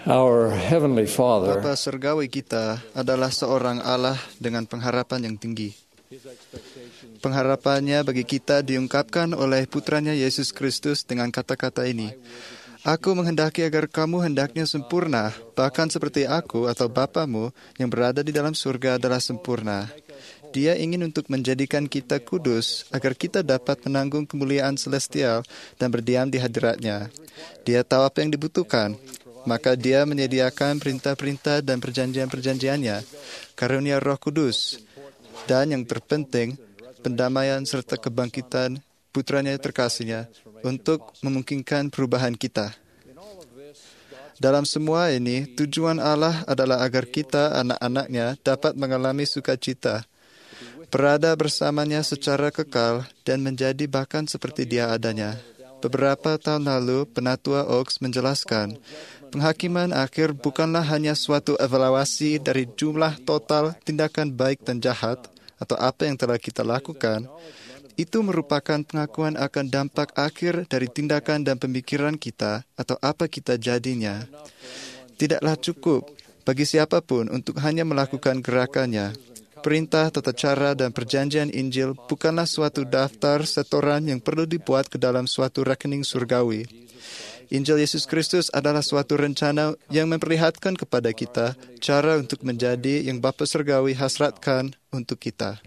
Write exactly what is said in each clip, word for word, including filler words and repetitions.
Our Heavenly Father Bapa Surgawi kita adalah seorang Allah dengan pengharapan yang tinggi. Pengharapannya bagi kita diungkapkan oleh putranya Yesus Kristus dengan kata-kata ini. Aku menghendaki agar kamu hendaknya sempurna, bahkan seperti aku atau Bapamu yang berada di dalam surga adalah sempurna. Dia ingin untuk menjadikan kita kudus, agar kita dapat menanggung kemuliaan celestial dan berdiam di hadiratnya. Dia tahu apa yang dibutuhkan, maka dia menyediakan perintah-perintah dan perjanjian-perjanjiannya, karunia Roh Kudus, dan yang terpenting, pendamaian serta kebangkitan putranya terkasihnya untuk memungkinkan perubahan kita. Dalam semua ini, tujuan Allah adalah agar kita, anak-anaknya, dapat mengalami sukacita, berada bersamanya secara kekal, dan menjadi bahkan seperti dia adanya. Beberapa tahun lalu, Penatua Oaks menjelaskan, penghakiman akhir bukanlah hanya suatu evaluasi dari jumlah total tindakan baik dan jahat, atau apa yang telah kita lakukan. Itu merupakan pengakuan akan dampak akhir dari tindakan dan pemikiran kita atau apa kita jadinya. Tidaklah cukup bagi siapapun untuk hanya melakukan gerakannya. Perintah, tata cara, dan perjanjian Injil bukanlah suatu daftar setoran yang perlu dibuat ke dalam suatu rekening surgawi. Injil Yesus Kristus adalah suatu rencana yang memperlihatkan kepada kita cara untuk menjadi yang Bapa Surgawi hasratkan untuk kita.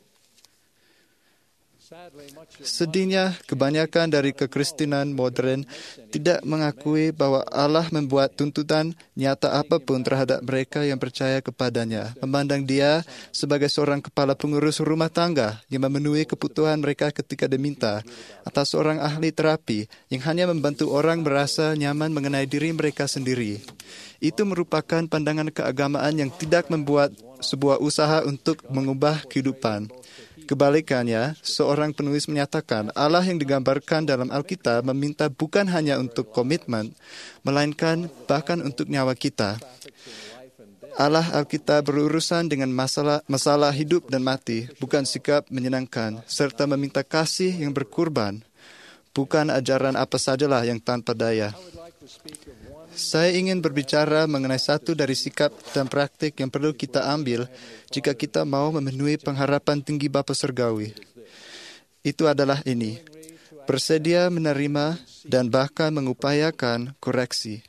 Sedihnya, kebanyakan dari kekristenan modern tidak mengakui bahwa Allah membuat tuntutan nyata apapun terhadap mereka yang percaya kepadanya, memandang Dia sebagai seorang kepala pengurus rumah tangga yang memenuhi kebutuhan mereka ketika diminta, atau seorang ahli terapi yang hanya membantu orang merasa nyaman mengenai diri mereka sendiri. Itu merupakan pandangan keagamaan yang tidak membuat sebuah usaha untuk mengubah kehidupan. Kebalikannya, seorang penulis menyatakan Allah yang digambarkan dalam Alkitab meminta bukan hanya untuk komitmen, melainkan bahkan untuk nyawa kita. Allah Alkitab berurusan dengan masalah masalah hidup dan mati, bukan sikap menyenangkan, serta meminta kasih yang berkorban, bukan ajaran apa sajalah yang tanpa daya. Saya ingin berbicara mengenai satu dari sikap dan praktik yang perlu kita ambil jika kita mau memenuhi pengharapan tinggi Bapa Surgawi. Itu adalah ini, bersedia menerima dan bahkan mengupayakan koreksi.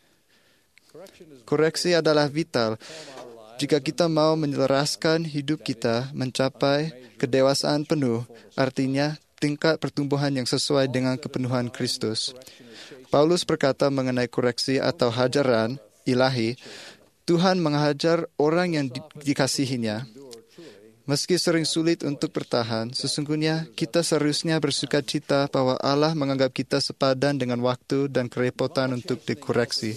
Koreksi adalah vital jika kita mau menyelaraskan hidup kita mencapai kedewasaan penuh, artinya tingkat pertumbuhan yang sesuai dengan kepenuhan Kristus. Paulus berkata mengenai koreksi atau hajaran ilahi, Tuhan menghajar orang yang di- dikasihinya. Meski sering sulit untuk bertahan, sesungguhnya kita seharusnya bersuka cita bahwa Allah menganggap kita sepadan dengan waktu dan kerepotan untuk dikoreksi.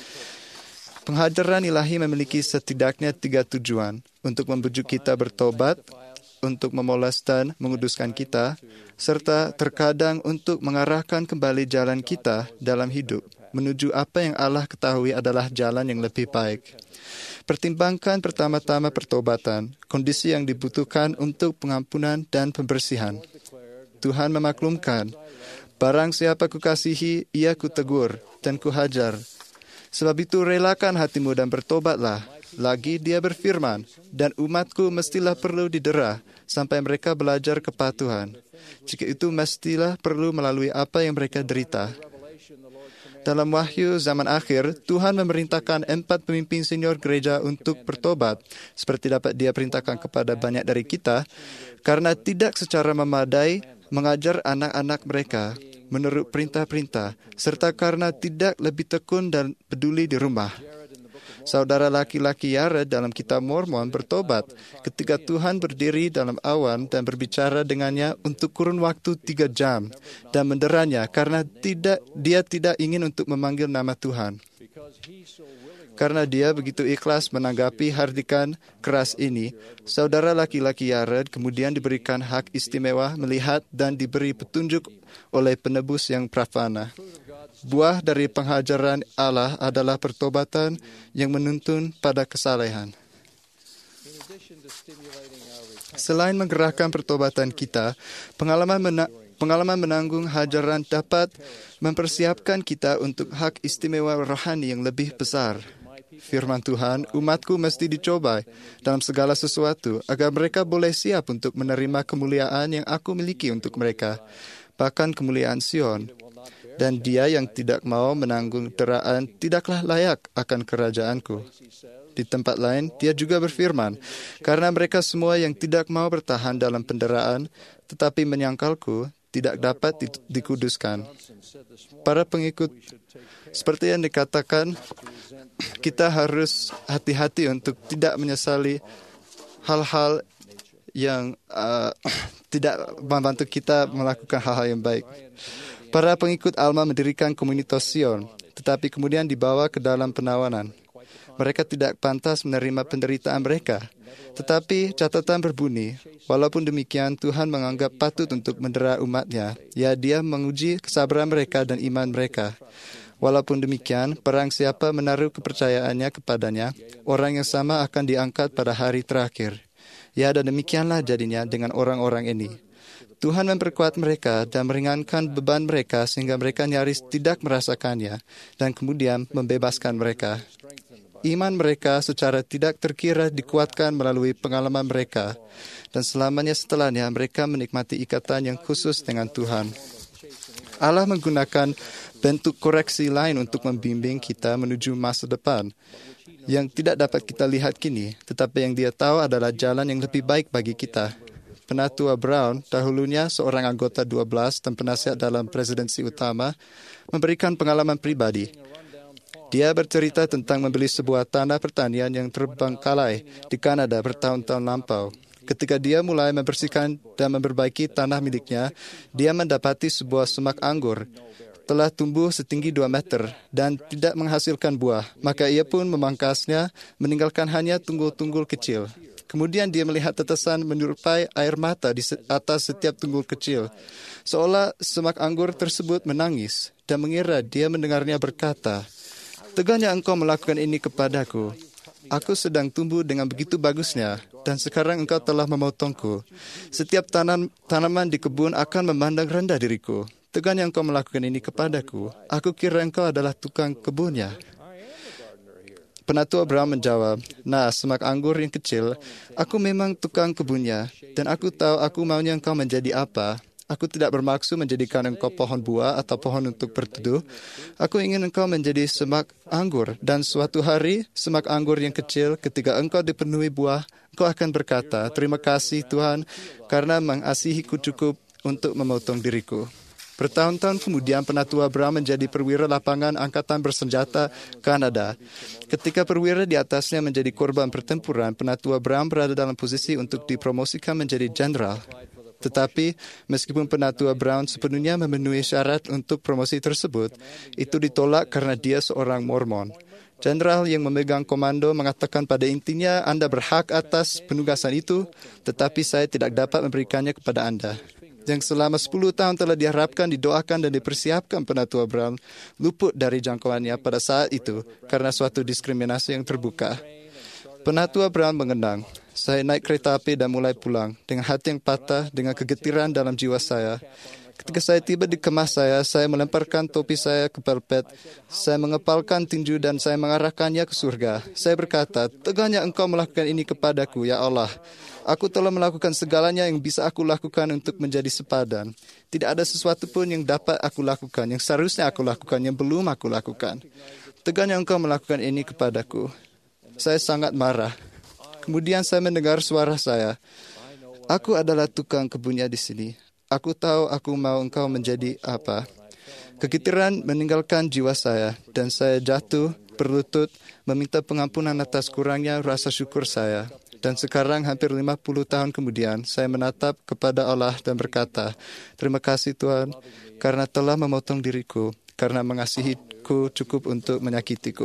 Penghajaran ilahi memiliki setidaknya tiga tujuan, untuk membujuk kita bertobat, untuk memoles dan menguduskan kita, serta terkadang untuk mengarahkan kembali jalan kita dalam hidup, menuju apa yang Allah ketahui adalah jalan yang lebih baik. Pertimbangkan pertama-tama pertobatan, kondisi yang dibutuhkan untuk pengampunan dan pembersihan. Tuhan memaklumkan, barang siapa kukasihi, ia kutegur dan kuhajar. Sebab itu relakan hatimu dan bertobatlah. Lagi dia berfirman, dan umatku mestilah perlu didera, sampai mereka belajar kepatuhan. Jika itu mestilah perlu melalui apa yang mereka derita. Dalam wahyu zaman akhir, Tuhan memerintahkan empat pemimpin senior gereja untuk bertobat, seperti dapat dia perintahkan kepada banyak dari kita, karena tidak secara memadai mengajar anak-anak mereka menurut perintah-perintah, serta karena tidak lebih tekun dan peduli di rumah. Saudara laki-laki Yared dalam kitab Mormon bertobat ketika Tuhan berdiri dalam awan dan berbicara dengannya untuk kurun waktu tiga jam dan menderanya karena tidak dia tidak ingin untuk memanggil nama Tuhan. Karena dia begitu ikhlas menanggapi hardikan keras ini, saudara laki-laki Yared kemudian diberikan hak istimewa melihat dan diberi petunjuk oleh penebus yang prafana. Buah dari penghajaran Allah adalah pertobatan yang menuntun pada kesalehan. Selain menggerakkan pertobatan kita, pengalaman mena- pengalaman menanggung hajaran dapat mempersiapkan kita untuk hak istimewa rohani yang lebih besar. Firman Tuhan, umatku mesti dicoba dalam segala sesuatu agar mereka boleh siap untuk menerima kemuliaan yang aku miliki untuk mereka, bahkan kemuliaan Sion. Dan dia yang tidak mau menanggung deraan tidaklah layak akan kerajaanku. Di tempat lain, dia juga berfirman, karena mereka semua yang tidak mau bertahan dalam penderaan, tetapi menyangkalku, tidak dapat dikuduskan. Para pengikut, seperti yang dikatakan, kita harus hati-hati untuk tidak menyesali hal-hal yang uh, tidak membantu kita melakukan hal-hal yang baik. Para pengikut Alma mendirikan komunitas Sion, tetapi kemudian dibawa ke dalam penawanan. Mereka tidak pantas menerima penderitaan mereka. Tetapi catatan berbunyi, walaupun demikian Tuhan menganggap patut untuk mendera umatnya. Ya, dia menguji kesabaran mereka dan iman mereka. Walaupun demikian, perang siapa menaruh kepercayaannya kepadanya, orang yang sama akan diangkat pada hari terakhir. Ya, dan demikianlah jadinya dengan orang-orang ini. Tuhan memperkuat mereka dan meringankan beban mereka sehingga mereka nyaris tidak merasakannya dan kemudian membebaskan mereka. Iman mereka secara tidak terkira dikuatkan melalui pengalaman mereka dan selamanya setelahnya mereka menikmati ikatan yang khusus dengan Tuhan. Allah menggunakan bentuk koreksi lain untuk membimbing kita menuju masa depan yang tidak dapat kita lihat kini, tetapi yang dia tahu adalah jalan yang lebih baik bagi kita. Penatua Brown, dahulunya seorang anggota dua belas dan penasihat dalam presidensi utama, memberikan pengalaman pribadi. Dia bercerita tentang membeli sebuah tanah pertanian yang terbengkalai di Kanada bertahun-tahun lampau. Ketika dia mulai membersihkan dan memperbaiki tanah miliknya, dia mendapati sebuah semak anggur telah tumbuh setinggi dua meter dan tidak menghasilkan buah. Maka ia pun memangkasnya, meninggalkan hanya tunggul-tunggul kecil. Kemudian dia melihat tetesan menyerupai air mata di atas setiap tunggul kecil. Seolah semak anggur tersebut menangis dan mengira dia mendengarnya berkata, "Tegaknya engkau melakukan ini kepadaku. Aku sedang tumbuh dengan begitu bagusnya, dan sekarang engkau telah memotongku. Setiap tanam, tanaman di kebun akan memandang rendah diriku. Tegaknya engkau melakukan ini kepadaku. Aku kira engkau adalah tukang kebunnya." Penatua Brown menjawab, "Nah, semak anggur yang kecil, aku memang tukang kebunnya, dan aku tahu aku maunya engkau menjadi apa. Aku tidak bermaksud menjadikan engkau pohon buah atau pohon untuk berteduh. Aku ingin engkau menjadi semak anggur, dan suatu hari, semak anggur yang kecil, ketika engkau dipenuhi buah, engkau akan berkata, 'Terima kasih Tuhan, karena mengasihiku cukup untuk memotong diriku.'" Bertahun-tahun kemudian, Penatua Brown menjadi perwira lapangan Angkatan Bersenjata Kanada. Ketika perwira di atasnya menjadi korban pertempuran, Penatua Brown berada dalam posisi untuk dipromosikan menjadi jenderal. Tetapi, meskipun Penatua Brown sepenuhnya memenuhi syarat untuk promosi tersebut, itu ditolak karena dia seorang Mormon. Jenderal yang memegang komando mengatakan pada intinya, "Anda berhak atas penugasan itu, tetapi saya tidak dapat memberikannya kepada Anda." Yang selama sepuluh tahun telah diharapkan, didoakan, dan dipersiapkan Penatua Brown luput dari jangkauannya pada saat itu karena suatu diskriminasi yang terbuka. Penatua Brown mengenang, "Saya naik kereta api dan mulai pulang dengan hati yang patah, dengan kegetiran dalam jiwa saya. Ketika saya tiba di kemah saya, saya melemparkan topi saya ke pelpet. Saya mengepalkan tinju dan saya mengarahkannya ke surga. Saya berkata, 'Tegaknya engkau melakukan ini kepadaku, ya Allah. Aku telah melakukan segalanya yang bisa aku lakukan untuk menjadi sepadan. Tidak ada sesuatu pun yang dapat aku lakukan, yang seharusnya aku lakukan, yang belum aku lakukan. Tegaknya engkau melakukan ini kepadaku.' Saya sangat marah. Kemudian saya mendengar suara saya. 'Aku adalah tukang kebunnya di sini. Aku tahu aku mau engkau menjadi apa.' Kegetiran meninggalkan jiwa saya, dan saya jatuh berlutut meminta pengampunan atas kurangnya rasa syukur saya. Dan sekarang hampir lima puluh tahun kemudian, saya menatap kepada Allah dan berkata, 'Terima kasih Tuhan, karena telah memotong diriku, karena mengasihiku cukup untuk menyakitiku.'"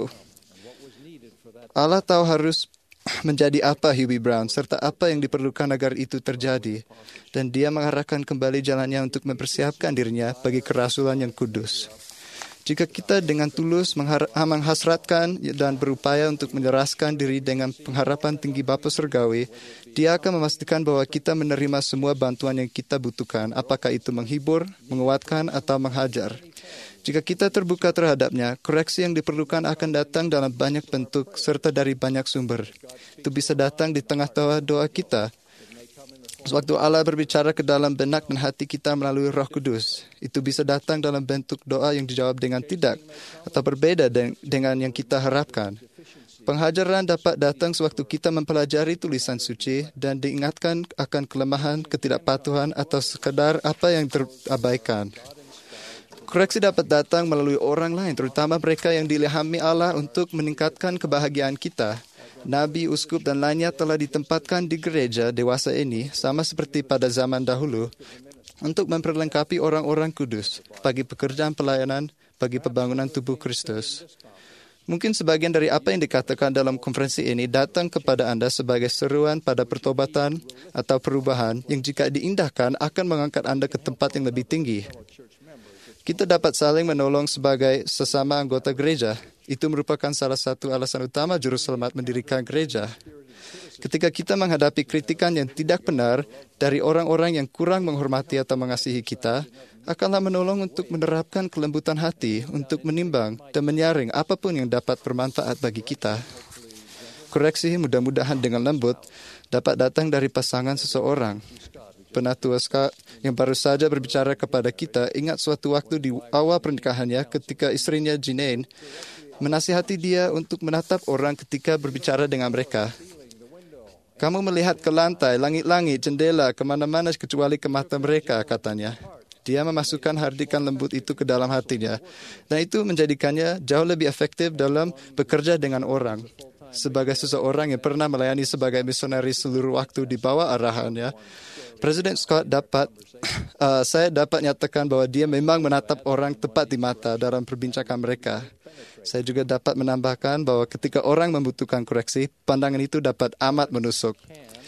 Allah tahu harus menjadi apa Huey Brown, serta apa yang diperlukan agar itu terjadi. Dan dia mengarahkan kembali jalannya untuk mempersiapkan dirinya bagi kerasulan yang kudus. Jika kita dengan tulus menghasratkan dan berupaya untuk menyerahkan diri dengan pengharapan tinggi Bapa Surgawi, Dia akan memastikan bahwa kita menerima semua bantuan yang kita butuhkan, apakah itu menghibur, menguatkan, atau menghajar. Jika kita terbuka terhadapnya, koreksi yang diperlukan akan datang dalam banyak bentuk serta dari banyak sumber. Itu bisa datang di tengah-tengah doa kita. Sewaktu Allah berbicara ke dalam benak dan hati kita melalui Roh Kudus, itu bisa datang dalam bentuk doa yang dijawab dengan tidak atau berbeda dengan yang kita harapkan. Penghajaran dapat datang sewaktu kita mempelajari tulisan suci dan diingatkan akan kelemahan, ketidakpatuhan atau sekadar apa yang terabaikan. Koreksi dapat datang melalui orang lain, terutama mereka yang diilhami Allah untuk meningkatkan kebahagiaan kita. Nabi, uskup, dan lainnya telah ditempatkan di gereja dewasa ini, sama seperti pada zaman dahulu, untuk memperlengkapi orang-orang kudus bagi pekerjaan pelayanan bagi pembangunan tubuh Kristus. Mungkin sebagian dari apa yang dikatakan dalam konferensi ini datang kepada Anda sebagai seruan pada pertobatan atau perubahan yang jika diindahkan akan mengangkat Anda ke tempat yang lebih tinggi. Kita dapat saling menolong sebagai sesama anggota gereja. Itu merupakan salah satu alasan utama Juru Selamat mendirikan gereja. Ketika kita menghadapi kritikan yang tidak benar dari orang-orang yang kurang menghormati atau mengasihi kita, akanlah menolong untuk menerapkan kelembutan hati untuk menimbang dan menyaring apapun yang dapat bermanfaat bagi kita. Koreksi mudah-mudahan dengan lembut dapat datang dari pasangan seseorang. Penatua Scott yang baru saja berbicara kepada kita ingat suatu waktu di awal pernikahannya ketika istrinya Janine menasihati dia untuk menatap orang ketika berbicara dengan mereka. Kamu melihat ke lantai, langit-langit, jendela, kemana-mana kecuali ke mata mereka, katanya. Dia memasukkan hardikan lembut itu ke dalam hatinya. Dan itu menjadikannya jauh lebih efektif dalam bekerja dengan orang. Sebagai seseorang yang pernah melayani sebagai misionaris seluruh waktu di bawah arahannya, Presiden Scott dapat, uh, saya dapat nyatakan bahwa dia memang menatap orang tepat di mata dalam perbincangan mereka. Saya juga dapat menambahkan bahwa ketika orang membutuhkan koreksi, pandangan itu dapat amat menusuk.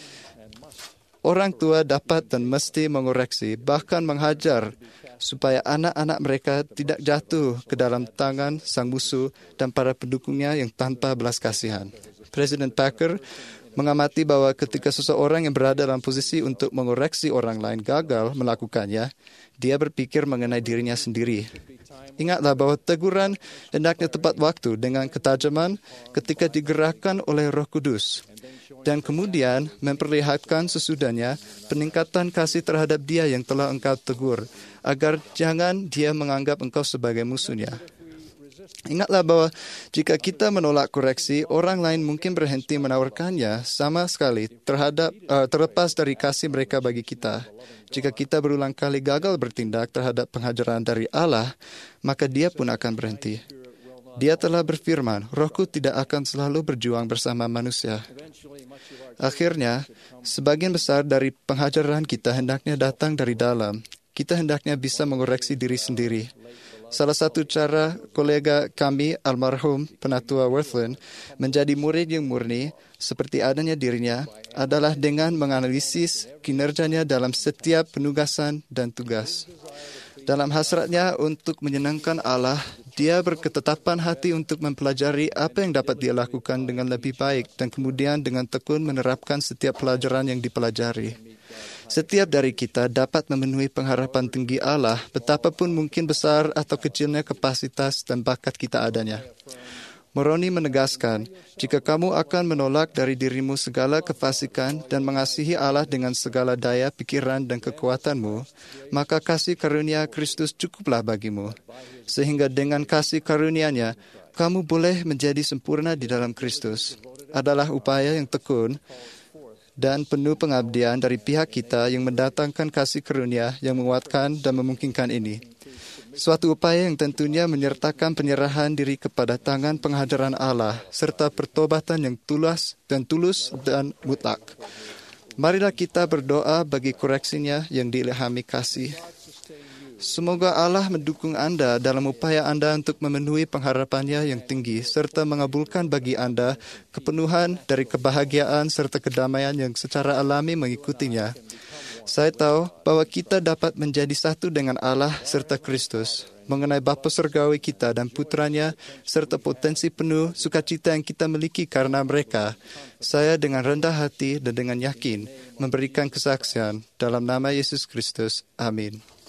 Orang tua dapat dan mesti mengoreksi, bahkan menghajar, supaya anak-anak mereka tidak jatuh ke dalam tangan sang musuh dan para pendukungnya yang tanpa belas kasihan. Presiden Packer mengamati bahwa ketika seseorang yang berada dalam posisi untuk mengoreksi orang lain gagal melakukannya, dia berpikir mengenai dirinya sendiri. Ingatlah bahwa teguran hendaknya tepat waktu dengan ketajaman ketika digerakkan oleh Roh Kudus. Dan kemudian memperlihatkan sesudahnya peningkatan kasih terhadap dia yang telah engkau tegur, agar jangan dia menganggap engkau sebagai musuhnya. Ingatlah bahwa jika kita menolak koreksi, orang lain mungkin berhenti menawarkannya sama sekali terhadap uh, terlepas dari kasih mereka bagi kita. Jika kita berulang kali gagal bertindak terhadap pengajaran dari Allah, maka dia pun akan berhenti. Dia telah berfirman, Rohku tidak akan selalu berjuang bersama manusia. Akhirnya, sebagian besar dari pengajaran kita hendaknya datang dari dalam. Kita hendaknya bisa mengoreksi diri sendiri. Salah satu cara kolega kami, almarhum Penatua Worthland, menjadi murid yang murni seperti adanya dirinya adalah dengan menganalisis kinerjanya dalam setiap penugasan dan tugas. Dalam hasratnya untuk menyenangkan Allah, dia berketetapan hati untuk mempelajari apa yang dapat dia lakukan dengan lebih baik dan kemudian dengan tekun menerapkan setiap pelajaran yang dipelajari. Setiap dari kita dapat memenuhi pengharapan tinggi Allah, betapapun mungkin besar atau kecilnya kapasitas dan bakat kita adanya. Moroni menegaskan, jika kamu akan menolak dari dirimu segala kefasikan dan mengasihi Allah dengan segala daya, pikiran, dan kekuatanmu, maka kasih karunia Kristus cukuplah bagimu. Sehingga dengan kasih karunia-Nya, kamu boleh menjadi sempurna di dalam Kristus. Adalah upaya yang tekun dan penuh pengabdian dari pihak kita yang mendatangkan kasih karunia yang menguatkan dan memungkinkan ini. Suatu upaya yang tentunya menyertakan penyerahan diri kepada tangan penghadaran Allah serta pertobatan yang tulus dan tulus dan mutlak. Marilah kita berdoa bagi koreksinya yang diilhami kasih. Semoga Allah mendukung Anda dalam upaya Anda untuk memenuhi pengharapannya yang tinggi serta mengabulkan bagi Anda kepenuhan dari kebahagiaan serta kedamaian yang secara alami mengikutinya. Saya tahu bahwa kita dapat menjadi satu dengan Allah serta Kristus mengenai Bapa Surgawi kita dan Putranya serta potensi penuh sukacita yang kita miliki karena mereka. Saya dengan rendah hati dan dengan yakin memberikan kesaksian dalam nama Yesus Kristus. Amin.